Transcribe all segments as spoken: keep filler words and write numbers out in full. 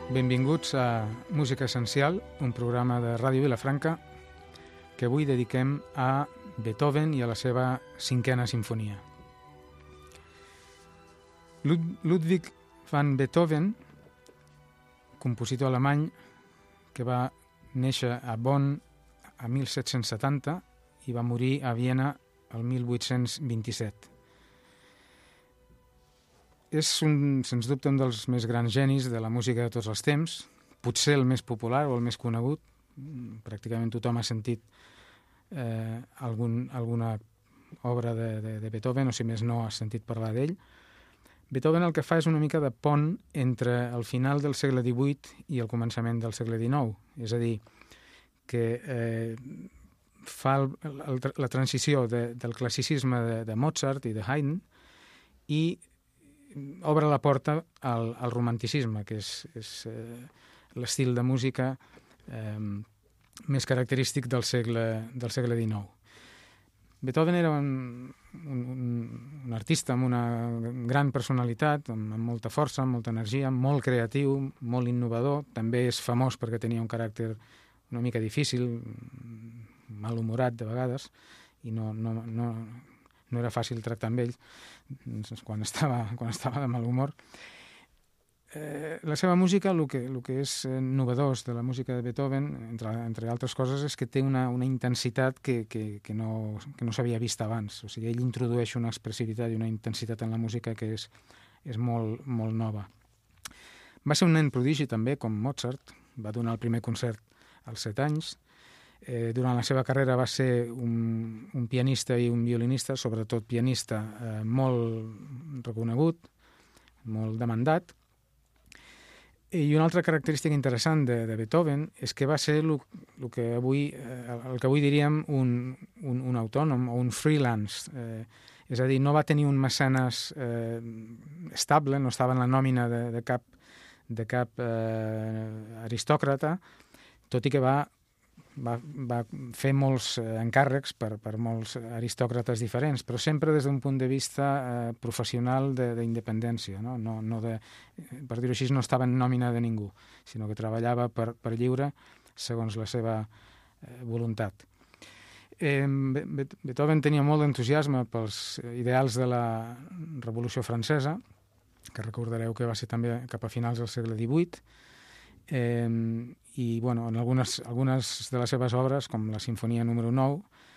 Benvinguts a Música Essencial, un programa de Ràdio Vilafranca que avui dediquem a Beethoven i a la seva cinquena sinfonia. Ludwig van Beethoven, compositor alemany que va néixer a Bonn a mil set-cents setanta i va morir a Viena el mil vuit-cents vint-i-set. És, un, sens dubte, un dels més grans genis de la música de tots els temps, potser el més popular o el més conegut. Pràcticament tothom ha sentit eh, algun, alguna obra de, de, de Beethoven, o si més no ha sentit parlar d'ell. Beethoven el que fa és una mica de pont entre el final del segle divuit i el començament del segle dinou. És a dir, que eh, fa el, el, la transició de, del classicisme de, de Mozart i de Haydn i obre la porta al, al romanticisme, que és, és eh, l'estil de música eh, més característic del segle, del segle dinou. Beethoven era un, un, un artista amb una gran personalitat, amb, amb molta força, amb molta energia, molt creatiu, molt innovador. També és famós perquè tenia un caràcter una mica difícil, malhumorat de vegades, i no, no, no, no era fàcil tractar amb ell quan estava, quan estava de mal humor. Eh, la seva música, el que, el que és novedós de la música de Beethoven, entre, entre altres coses, és que té una, una intensitat que, que, que no, que no s'havia vist abans. O sigui, ell introdueix una expressivitat i una intensitat en la música que és, és molt, molt nova. Va ser un nen prodigi també, com Mozart. Va donar el primer concert als set anys. Eh, durant la seva carrera va ser un, un pianista i un violinista, sobretot pianista, eh, molt reconegut, molt demandat. I una altra característica interessant de, de Beethoven és que va ser el, el, que, avui, eh, el que avui diríem un, un, un autònom o un freelance. Eh, és a dir, no va tenir un mecenes eh, estable, no estava en la nòmina de, de cap, de cap eh, aristòcrata, tot i que va Va, va fer molts eh, encàrrecs per, per molts aristòcrates diferents, però sempre des d'un punt de vista eh, professional d'independència. No? No, no de, per dir-ho així, no estava en nòmina de ningú, sinó que treballava per, per lliure segons la seva eh, voluntat. Eh, Beethoven tenia molt d'entusiasme pels ideals de la Revolució Francesa, que recordareu que va ser també cap a finals del segle divuit, eh, i bueno, en algunes, algunes de les seves obres, com la Simfonia número nou,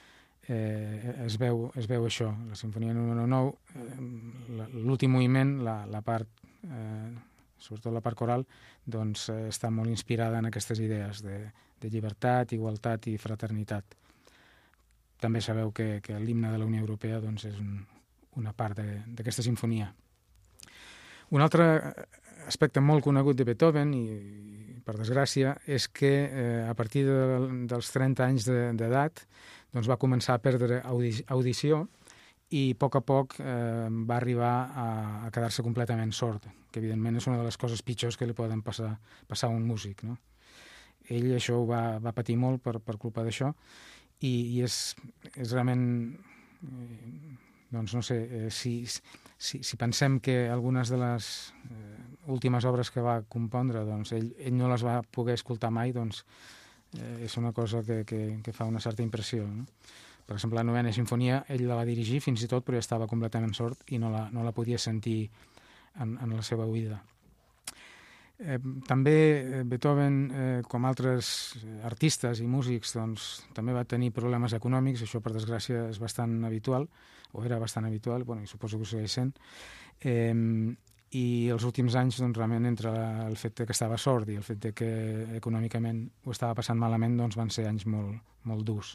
eh, es, veu, es veu això. La Simfonia número nou, eh, l'últim moviment, la, la part, eh, sobretot la part coral, doncs, eh, està molt inspirada en aquestes idees de, de llibertat, igualtat i fraternitat. També sabeu que, que l'himne de la Unió Europea doncs, és un, una part d'aquesta sinfonia. Un altre aspecte molt conegut de Beethoven, i per desgràcia, és que eh, a partir de, dels trenta anys d'edat doncs va començar a perdre audi audició i a poc a poc eh, va arribar a, a quedar-se completament sord, que evidentment és una de les coses pitjors que li poden passar, passar a un músic. No? Ell això ho va, va patir molt per, per culpa d'això i, i és, és realment... Eh, doncs no sé, eh, si, si, si pensem que algunes de les eh, últimes obres que va compondre, doncs ell, ell no les va poder escoltar mai, doncs eh, és una cosa que, que, que fa una certa impressió. No? Per exemple, la novena sinfonia, ell la va dirigir fins i tot, però ja estava completament sord i no la, no la podia sentir en, en la seva oïda. Eh, també Beethoven, eh, com altres artistes i músics, doncs, també va tenir problemes econòmics, això per desgràcia és bastant habitual, o era bastant habitual, bueno, i suposo que ho segueix sent, eh, i els últims anys, doncs, realment, entre la, el fet que estava sord i el fet que econòmicament ho estava passant malament, doncs van ser anys molt, molt durs.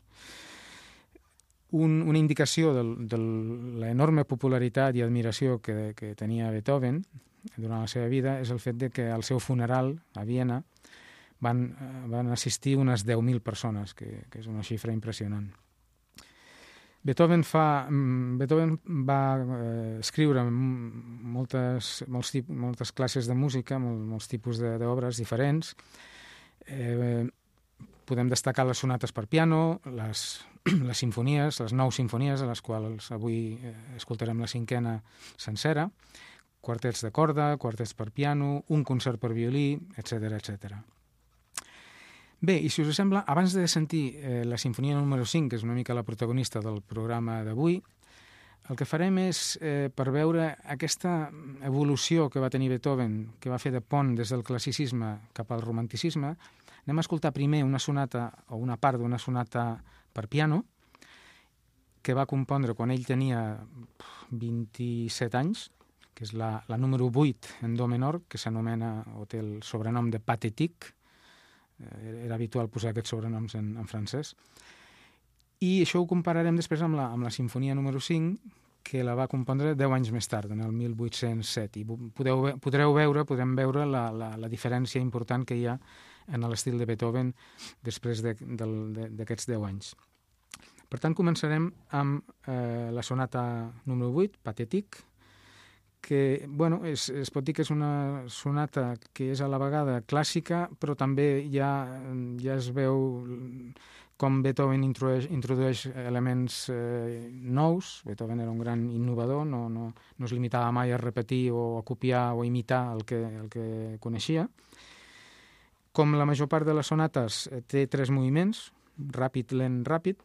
Un, una indicació de, de l'enorme popularitat i admiració que, que tenia Beethoven durant la seva vida és el fet de que al seu funeral a Viena van, van assistir unes deu mil persones, que, que és una xifra impressionant. Beethoven, fa, Beethoven va eh, escriure moltes, molts tip, moltes classes de música, mol, molts tipus d'obres diferents. Eh, podem destacar les sonates per piano, les, les sinfonies, les nou sinfonies, a les quals avui eh, escoltarem la cinquena sencera, quartets de corda, quartets per piano, un concert per violí, etcètera, etcètera. Bé, i si us sembla, abans de sentir eh, la sinfonia número cinc, que és una mica la protagonista del programa d'avui, el que farem és, eh, per veure aquesta evolució que va tenir Beethoven, que va fer de pont des del classicisme cap al romanticisme, anem a escoltar primer una sonata o una part d'una sonata per piano, que va compondre quan ell tenia vint-i-set anys, que és la, la número vuit en do menor, que s'anomena, o té el sobrenom de Pathétique. Era habitual posar aquests sobrenoms en, en francès. I això ho compararem després amb la, amb la sinfonia número cinc, que la va compondre deu anys més tard, en el mil vuit-cents set. I podeu, podreu veure, podrem veure la, la, la diferència important que hi ha en l'estil de Beethoven després d'aquests deu anys. Per tant, començarem amb eh, la sonata número vuit, Pathétique, que bueno, és, es pot dir que és una sonata que és a la vegada clàssica, però també ja, ja es veu com Beethoven introdueix, introdueix elements eh, nous. Beethoven era un gran innovador, no, no, no es limitava mai a repetir o a copiar o a imitar el que, el que coneixia. Com la major part de les sonates, eh, té tres moviments, ràpid, lent, ràpid,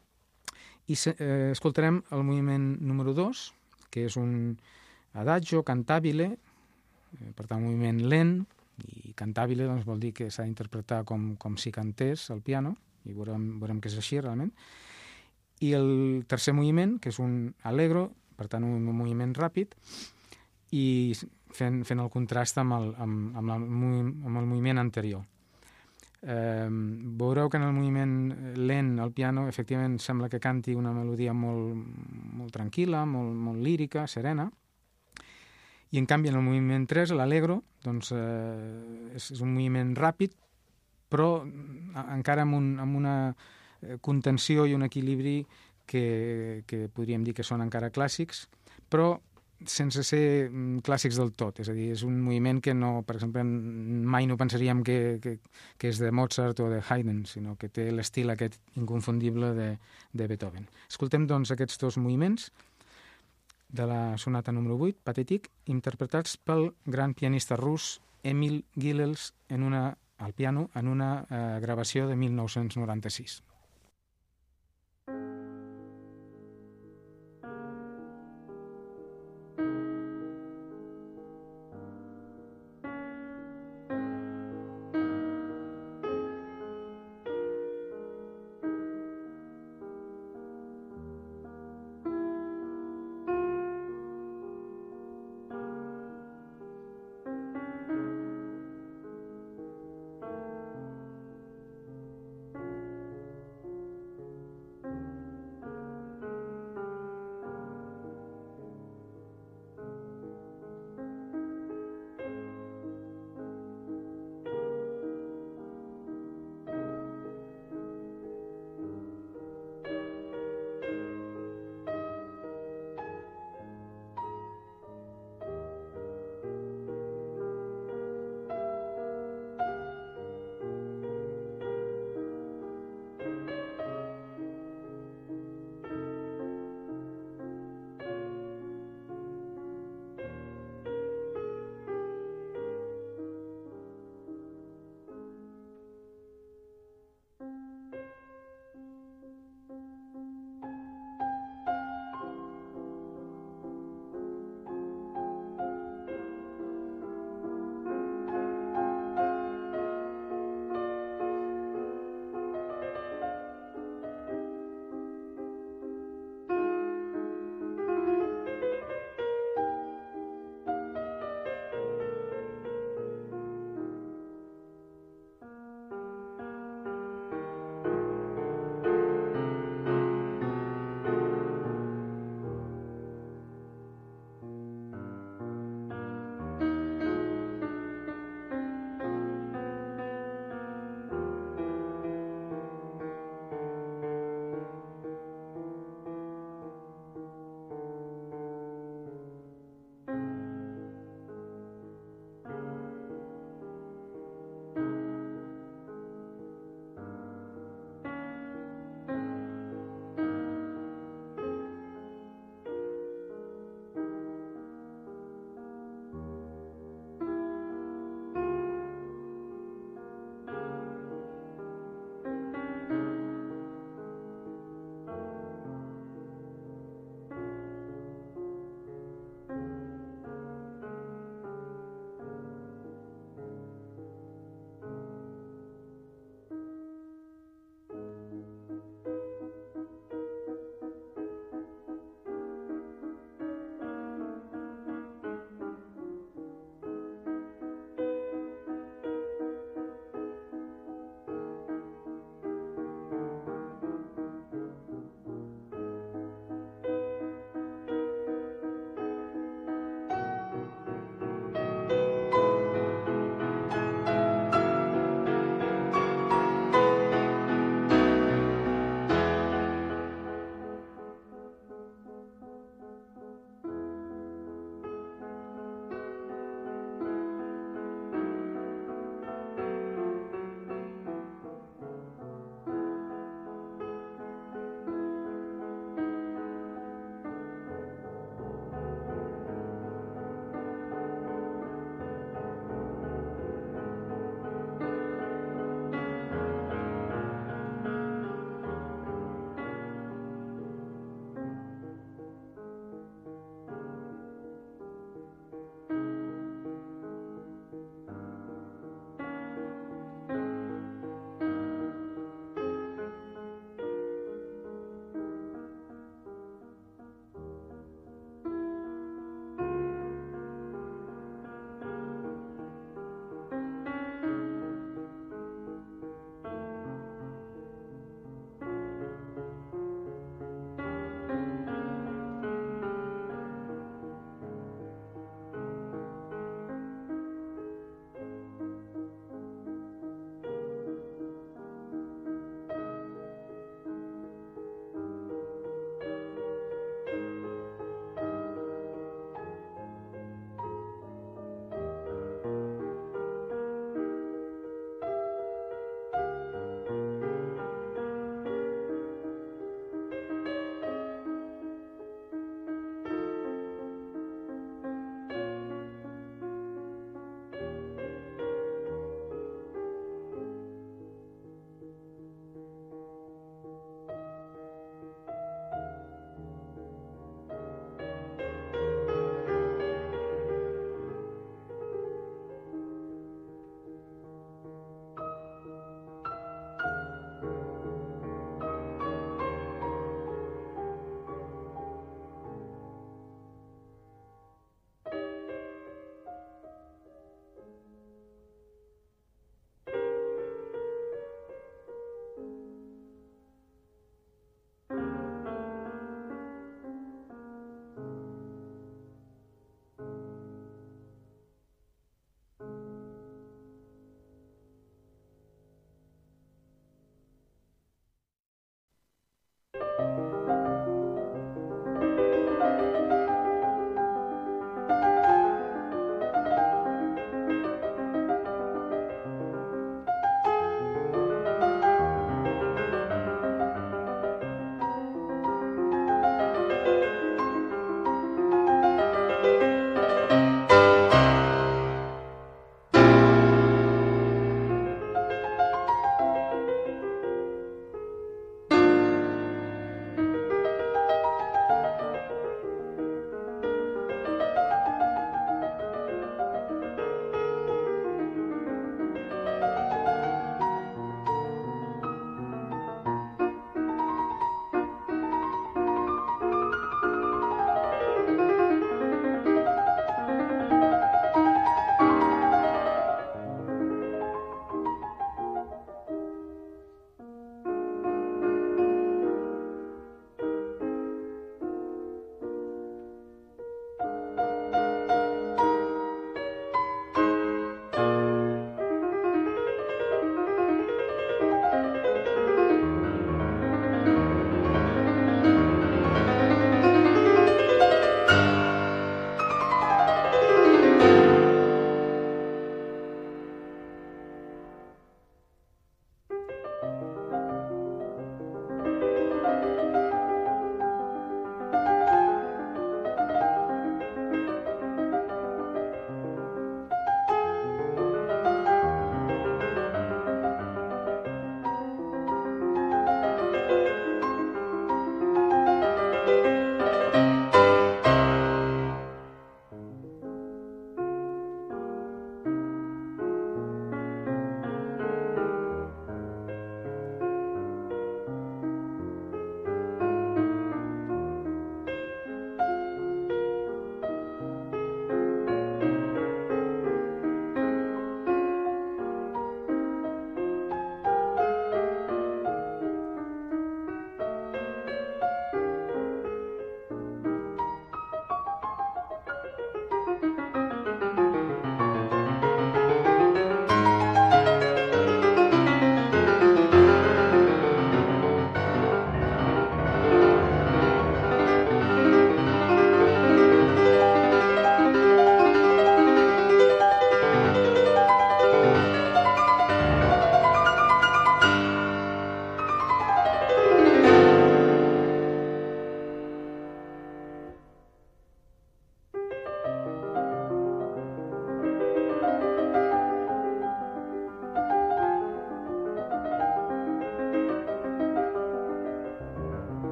i se, eh, escoltarem el moviment número dos, que és un adagio, cantabile, eh, per tant, un moviment lent, i cantabile doncs, vol dir que s'ha d'interpretar com, com si cantés al piano, i veurem, veurem que és així realment. I el tercer moviment, que és un allegro, per tant, un moviment ràpid, i fent, fent el contrast amb el, amb, amb, la, amb el moviment anterior. Eh, veureu que en el moviment lent al piano efectivament sembla que canti una melodia molt, molt tranquil·la, molt, molt lírica, serena, i en canvi en el moviment tres, l'allegro, doncs, eh, és, és un moviment ràpid, però encara amb, un, amb una contenció i un equilibri que, que podríem dir que són encara clàssics, però sense ser clàssics del tot. És a dir, és un moviment que no, per exemple, mai no pensaríem que, que, que és de Mozart o de Haydn, sinó que té l'estil aquest inconfundible de, de Beethoven. Escoltem, doncs, aquests dos moviments de la sonata número vuit, Pathétique, interpretats pel gran pianista rus Emil Gilels en una, al piano en una eh, gravació de mil nou-cents noranta-sis.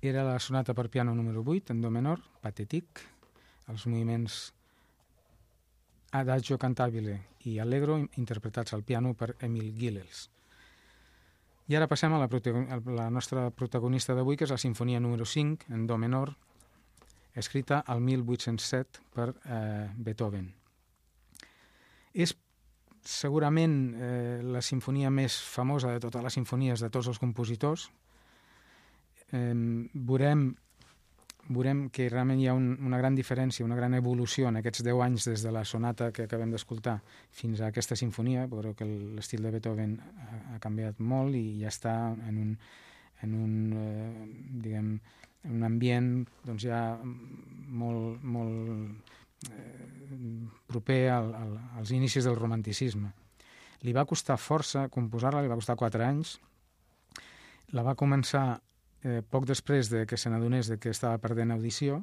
era la sonata per piano número vuit, en do menor, Pathétique, els moviments Adagio cantabile i Allegro interpretats al piano per Emil Gilels. I ara passem a la, a la nostra protagonista d'avui, que és la sinfonia número cinc, en do menor, escrita al mil vuit-cents set per eh, Beethoven. És segurament eh, la sinfonia més famosa de totes les sinfonies de tots els compositors. Eh, veurem, veurem que realment hi ha un, una gran diferència, una gran evolució en aquests deu anys des de la sonata que acabem d'escoltar fins a aquesta sinfonia. Veureu que l'estil de Beethoven ha, ha canviat molt i ja està en un, en un, eh, diguem, en un ambient doncs, ja molt, molt eh, proper al, al, als inicis del romanticisme. Li va costar força composar-la, li va costar quatre anys. La va començar Eh, poc després de que se n'adonés de que estava perdent audició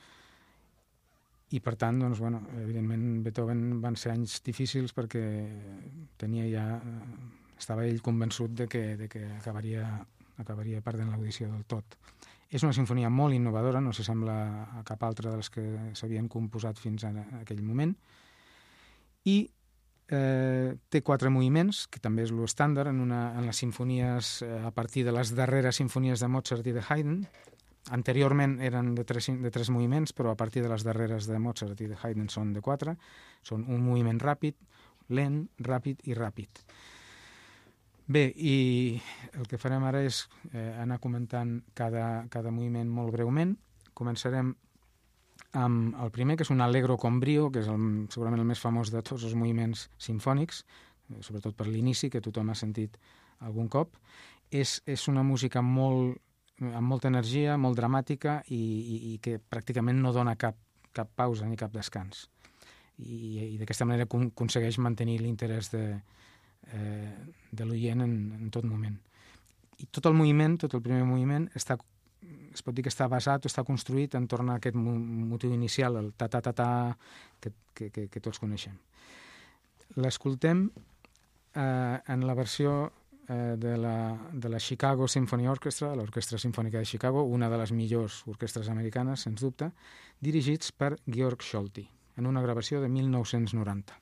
i per tant, doncs, bueno, evidentment Beethoven van ser anys difícils perquè tenia ja, estava ell convençut de que, de que acabaria, acabaria perdent l'audició del tot. És una sinfonia molt innovadora, no s'assembla a cap altra de les que s'havien composat fins a aquell moment, i Eh, té quatre moviments, que també és l'estàndard en, una, en les sinfonies eh, a partir de les darreres sinfonies de Mozart i de Haydn. Anteriorment eren de tres, de tres moviments, però a partir de les darreres de Mozart i de Haydn són de quatre. Són un moviment ràpid, lent, ràpid i ràpid. Bé, i el que farem ara és eh, anar comentant cada, cada moviment molt breument. Començarem amb el primer, que és un allegro con brio, que és el, segurament el més famós de tots els moviments sinfònics, sobretot per l'inici, que tothom ha sentit algun cop. És, és una música molt, amb molta energia, molt dramàtica i, i, i que pràcticament no dona cap, cap pausa ni cap descans. I, i d'aquesta manera con, aconsegueix mantenir l'interès de, eh, de l'oient en, en tot moment. I tot el moviment, tot el primer moviment, està es pot dir que està basat o està construït en torn a aquest motiu inicial, el ta-ta-ta-ta que, que, que, que tots coneixem. L'escoltem eh, en la versió eh, de, la, de la Chicago Symphony Orchestra, l'Orquestra Simfònica de Chicago, una de les millors orquestres americanes, sens dubte, dirigits per Georg Scholti, en una gravació de mil nou-cents noranta.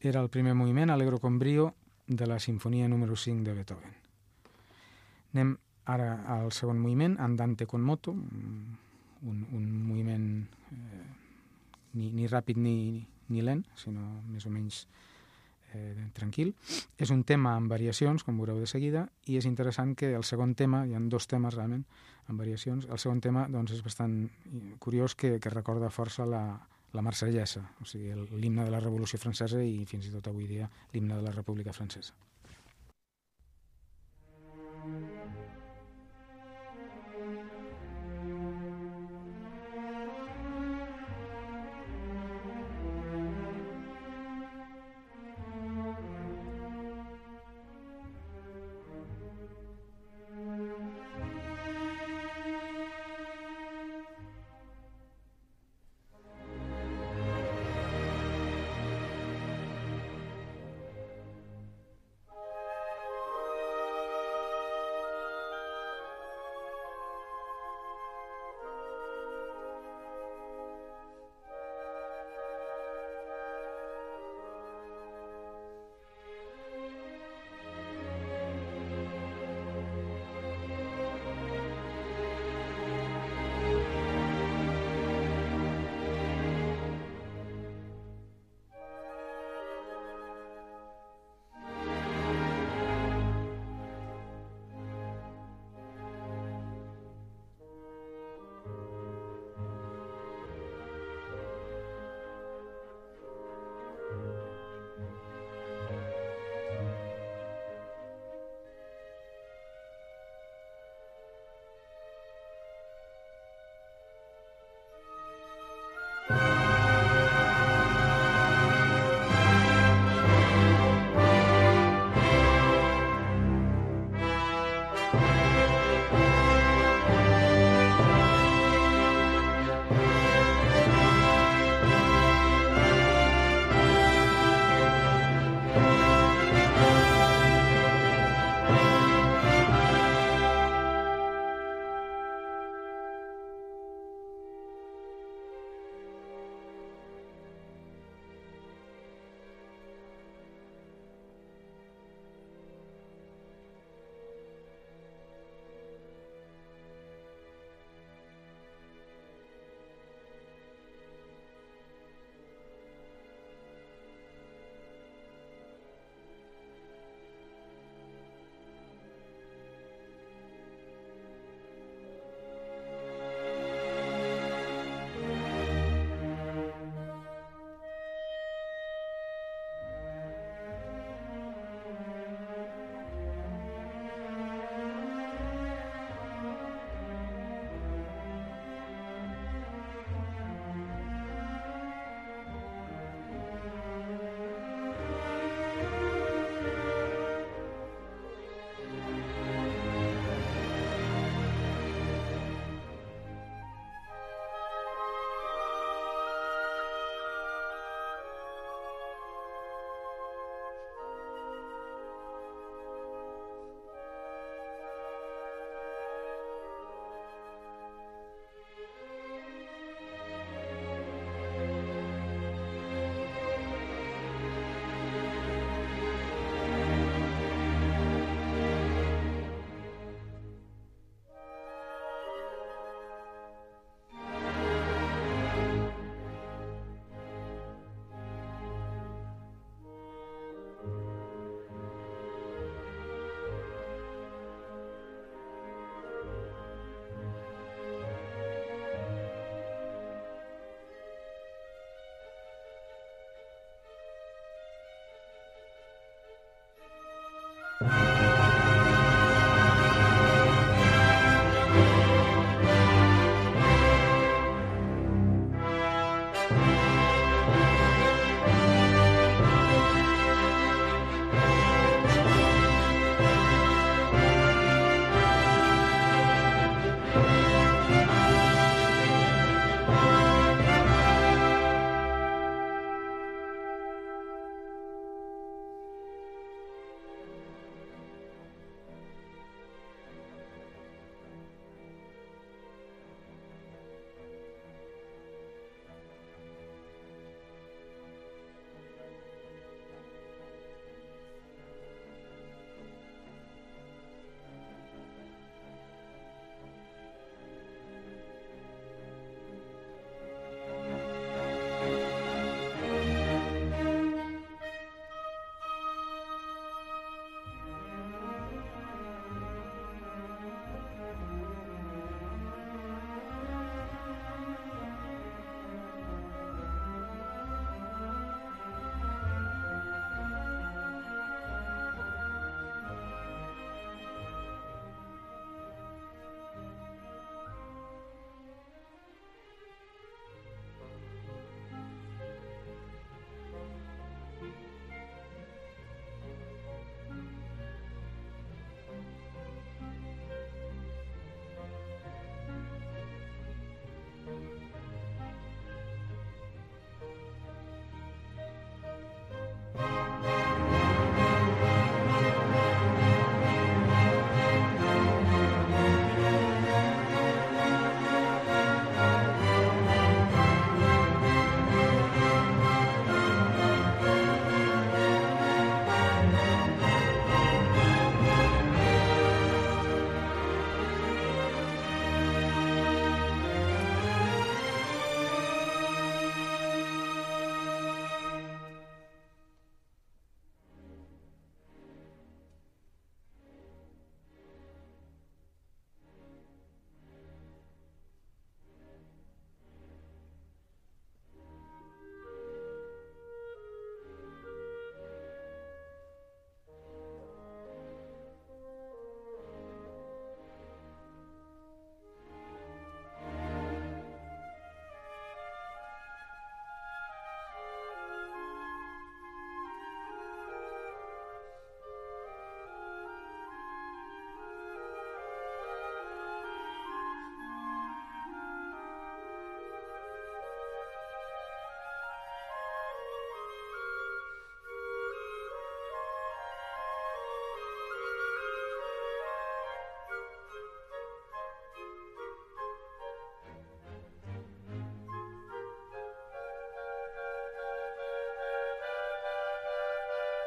era el primer moviment, Allegro con brio, de la sinfonia número cinc de Beethoven. Anem ara al segon moviment, Andante con moto, un, un moviment eh, ni, ni ràpid ni, ni lent, sinó més o menys eh, tranquil. És un tema amb variacions, com veureu de seguida, i és interessant que el segon tema, hi ha dos temes realment amb variacions, el segon tema doncs, és bastant curiós que, que recorda força la, la Marsellesa, o sigui, l'himne de la Revolució Francesa i fins i tot avui dia l'himne de la República Francesa.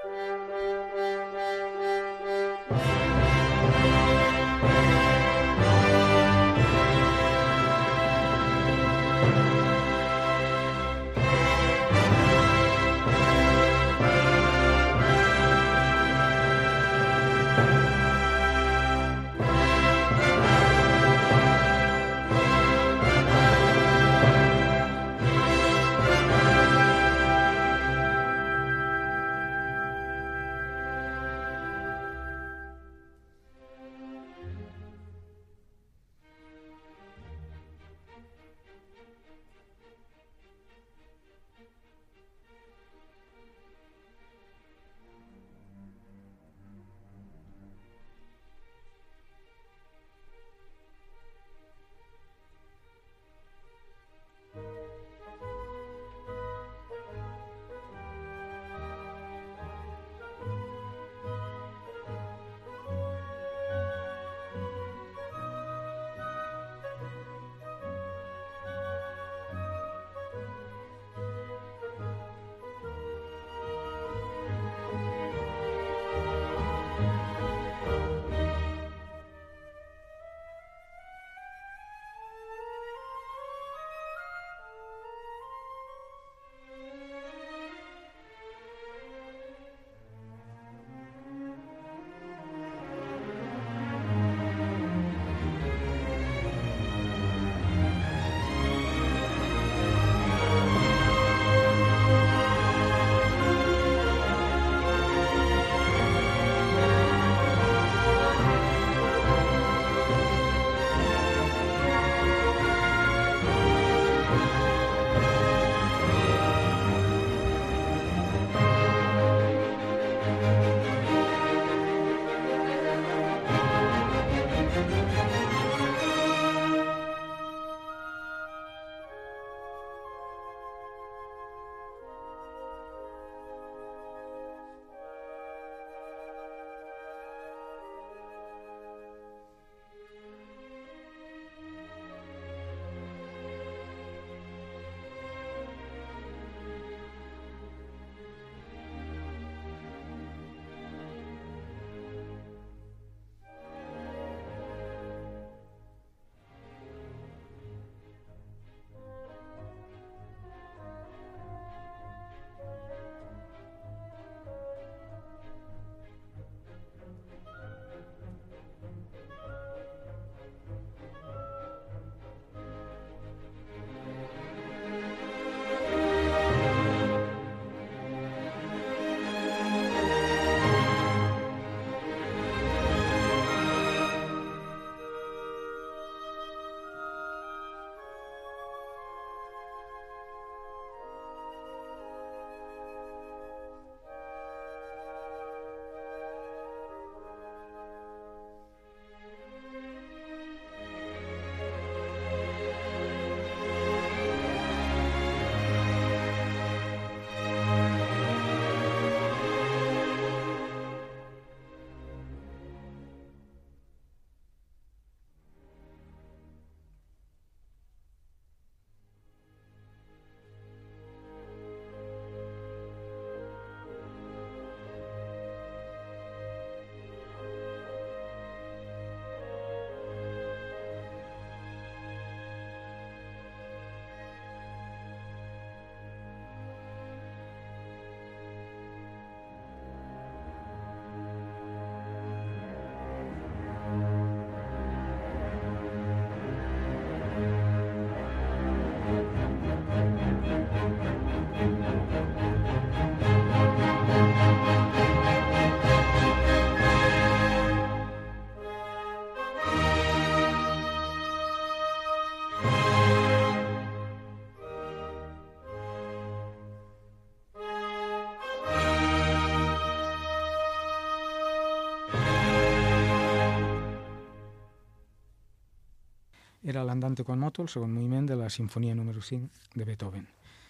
era l'Andante con moto, el segon moviment de la Simfonia número cinc de Beethoven.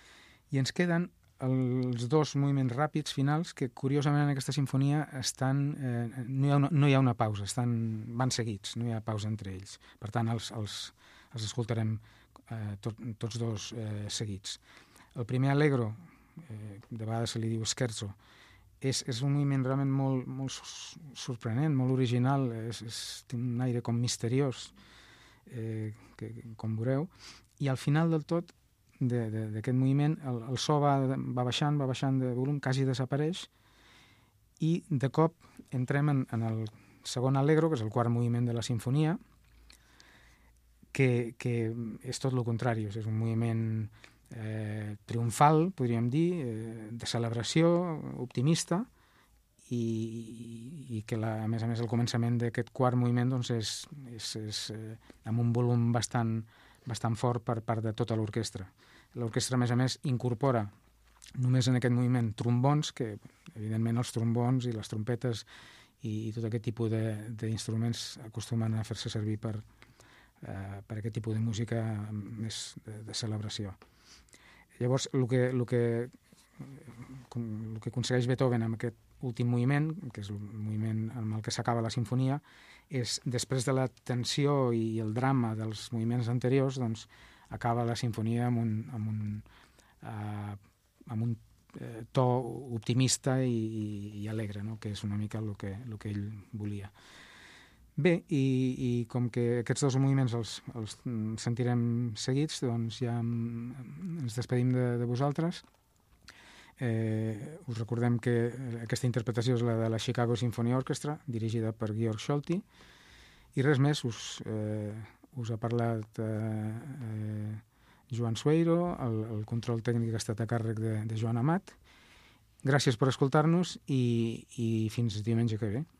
I ens queden els dos moviments ràpids finals que, curiosament, en aquesta sinfonia estan, eh, no, hi ha una, no hi ha una pausa, estan, van seguits, no hi ha pausa entre ells. Per tant, els, els, els escoltarem eh, tot, tots dos eh, seguits. El primer allegro, eh, de vegades se li diu scherzo, és, és un moviment realment molt, molt sorprenent, molt original, és, és, té un aire com misteriós, eh, que, com veureu, i al final del tot d'aquest moviment el, el so va, va baixant, va baixant de volum, quasi desapareix, i de cop entrem en, en el segon allegro, que és el quart moviment de la sinfonia, que, que és tot el contrari, és un moviment eh, triomfal, podríem dir, eh, de celebració, optimista, i, i que la, a més a més el començament d'aquest quart moviment doncs és, és, és eh, amb un volum bastant, bastant fort per part de tota l'orquestra. L'orquestra, a més a més, incorpora només en aquest moviment trombons, que evidentment els trombons i les trompetes i, i tot aquest tipus d'instruments acostumen a fer-se servir per, eh, per aquest tipus de música més de, de celebració. Llavors, el que, el que, el que aconsegueix Beethoven amb aquest últim moviment, que és el moviment amb el que s'acaba la sinfonia, és, després de la tensió i el drama dels moviments anteriors, doncs, acaba la sinfonia amb un, amb un, uh, amb un eh, to optimista i, i, i alegre, no? Que és una mica el que, el que ell volia. Bé, i, i com que aquests dos moviments els, els sentirem seguits, doncs ja ens despedim de, de vosaltres. Eh, us recordem que aquesta interpretació és la de la Chicago Symphony Orchestra, dirigida per Georg Scholti, i res més, us, eh, us ha parlat eh, eh, Joan Sueiro, el, el control tècnic ha estat a càrrec de, de Joan Amat. Gràcies per escoltar-nos i, i fins diumenge que ve.